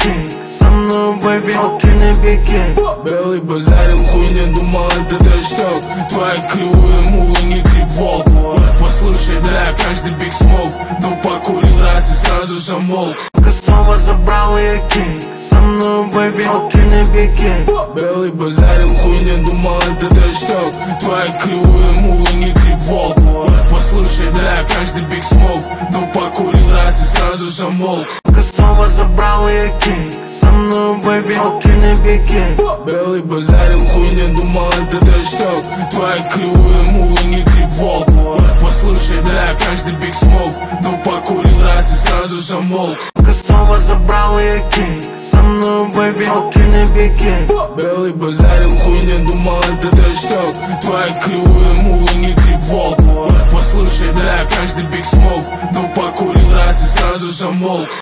окей. Со мной, бэйби, окей, на беге. Белый базарил, хуйня, думал это трэш-ток. Твои кривые мулы, не кривол. Послушай, бля, каждый биг смоук. Но покурил раз и сразу замолк. Снова забрал и окей. Со мной, бэйби, окей, на беге. Белый базарил, хуйня, думал это трэш-ток. Твои кривые мулы, не кривол. Послушай, бля, каждый биг смоук. Но покурил раз и сразу замолк. Снова забрал и окей. Со мной, бэйби, окей, на беге. Белый базарил, хуйня, думал это трэш-ток. Твои кривые мулы, не кривол. Послушай, бля, каждый биг смоук. Но покурил раз и сразу замолк. Снова забрал и окей. Со мной, бэйби, окей, на беге. Белый базарил, хуйня, думал это трэш-ток. Твои кривые мулы, не кривол. Послушай, бля, каждый биг смоук. Но покурил раз и сразу замолк.